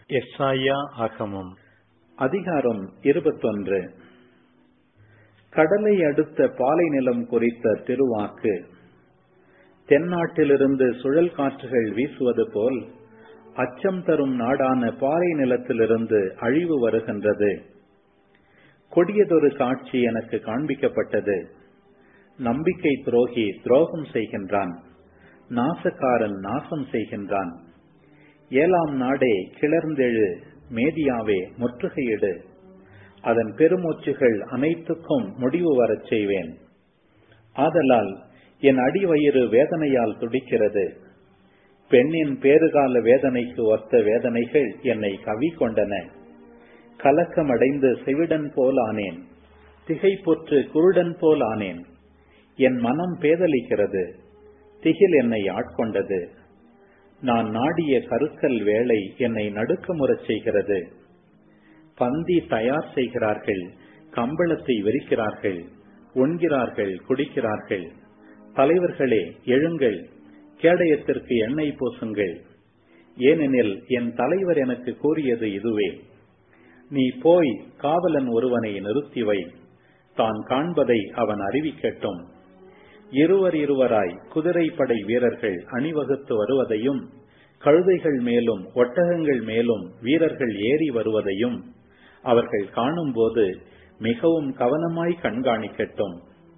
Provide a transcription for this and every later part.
எஸ்ஐயா ஆகமம் அதிகாரம் 21. கடலை அடுத்த பாலை நிலம் குறித்த திருவாக்கு. தென்னாட்டிலிருந்து சுழல் காற்றுகள் வீசுவது போல் அச்சம் தரும் நாடான பாலை நிலத்திலிருந்து அழிவு வருகின்றது. கொடியதொரு காட்சி எனக்கு காண்பிக்கப்பட்டது. நம்பிக்கை துரோகி துரோகம் செய்கின்றான், நாசக்காரன் நாசம் செய்கின்றான். ஏலாம் நாடே கிளர்ந்தெழு, மேதியாவே முற்றுகையிடு, அதன் பெருமூச்சுகள் அனைத்துக்கும் முடிவு வரச் செய்வேன். ஆதலால் என் அடிவயிறு வேதனையால் துடிக்கிறது. பெண்ணின் பேறுகால வேதனைக்கு ஒத்த வேதனைகள் என்னை கவ்விக்கொண்டன. கலக்கமடைந்து செவிடன் போல் ஆனேன், திகைப்புற்று குருடன் போல் ஆனேன். என் மனம் பேதலிக்கிறது, திகில் என்னை ஆட்கொண்டது. நான் நாடிய கருக்கல் வேளை என்னை நடுக்கமுறச் செய்கிறது. பந்தி தயார் செய்கிறார்கள், கம்பளத்தை விரிக்கிறார்கள், உண்கிறார்கள், குடிக்கிறார்கள். தலைவர்களே எழுங்கள், கேடயத்திற்கு எண்ணெய் பூசுங்கள். ஏனெனில் என் தலைவர் எனக்கு கூறியது இதுவே: நீ போய் காவலன் ஒருவனை நிறுத்தி வை, தான் காண்பதை அவன் அறிவிக்கட்டும். இருவராய் குதிரைப்படை வீரர்கள் அணிவகுத்து வருவதையும், கழுதைகள் மேலும் ஒட்டகங்கள் மேலும் வீரர்கள் ஏறி வருவதையும் அவர்கள் காணும்போது மிகவும் கவனமாய் கண்காணிக்கட்டும்.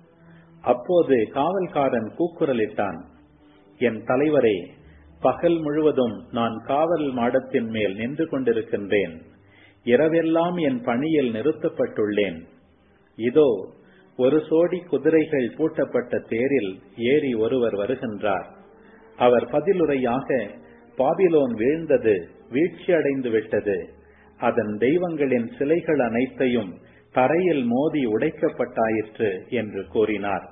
அப்போது காவல்காரன் கூக்குரலிட்டான்: என் தலைவரே, பகல் முழுவதும் நான் காவல் மாடத்தின் மேல் நின்று கொண்டிருக்கின்றேன். இரவெல்லாம் என் பணியில் நிறுத்தப்பட்டுள்ளேன். இதோ ஒரு சோடி குதிரைகள் பூட்டப்பட்ட தேரில் ஏறி ஒருவர் வருகின்றார். அவர் பதிலுரையாக: பாபிலோன் வீழ்ந்தது, வீழ்ச்சி அடைந்து விட்டது. அதன் தெய்வங்களின் சிலைகள் அனைத்தையும் தரையில் மோதி உடைக்கப்பட்டாயிற்று என்று கூறினார்.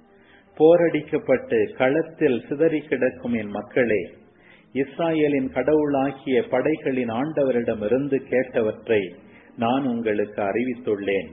போரடிக்கப்பட்டு களத்தில் சிதறி கிடக்கும் என் மக்களே, இஸ்ராயேலின் கடவுளாகிய படைகளின் ஆண்டவரிடமிருந்து கேட்டவற்றை நான் உங்களுக்கு அறிவித்துள்ளேன்.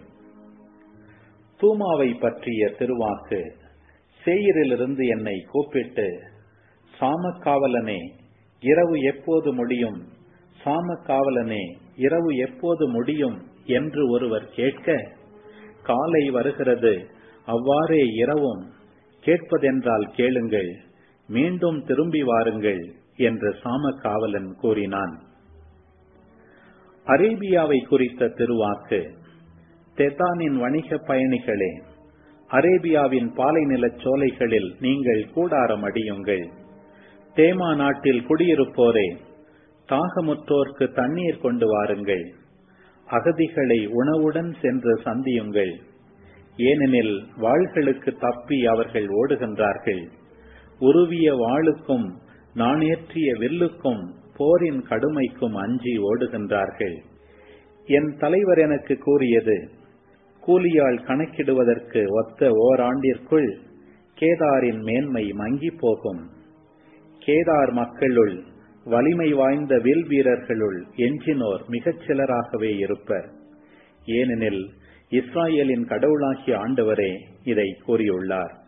தூமாவை பற்றிய திருவாக்கு. சேயரிலிருந்து என்னை கூப்பிட்டு: சாமக்காவலனே, இரவு எப்போது முடியும்? சாமக்காவலனே, இரவு எப்போது முடியும் என்று ஒருவர் கேட்க, காலை வருகிறது, அவ்வாறே இரவும். கேட்பதென்றால் கேளுங்கள், மீண்டும் திரும்பி வாருங்கள் என்று சாமக்காவலன் கூறினான். அரேபியாவை குறித்த திருவாக்கு. தெதானின் வணிக பயணிகளே, அரேபியாவின் பாலைநிலச் சோலைகளில் நீங்கள் கூடாரம் அடியுங்கள். தேமா நாட்டில் குடியிருப்போரே, தாகமுற்றோர்க்கு தண்ணீர் கொண்டு வாருங்கள். அகதிகளை உணவுடன் சென்று சந்தியுங்கள். ஏனெனில் வாள்களுக்கு தப்பி அவர்கள் ஓடுகின்றார்கள். உருவிய வாளுக்கும் நாணேற்றிய வில்லுக்கும் போரின் கடுமைக்கும் அஞ்சி ஓடுகின்றார்கள். என் தலைவர் எனக்கு கூறியது: கூலியால் கணக்கிடுவதற்கு ஒத்த ஓராண்டிற்குள் கேதாரின் மேன்மை மங்கி போகும். கேதார் மக்களுள் வலிமை வாய்ந்த வில் வீரர்களுள் எஞ்சினோர் மிகச் சிலராகவே இருப்பர். ஏனெனில் இஸ்ராயேலின் கடவுளாகிய ஆண்டவரே இதை கூறியுள்ளார்.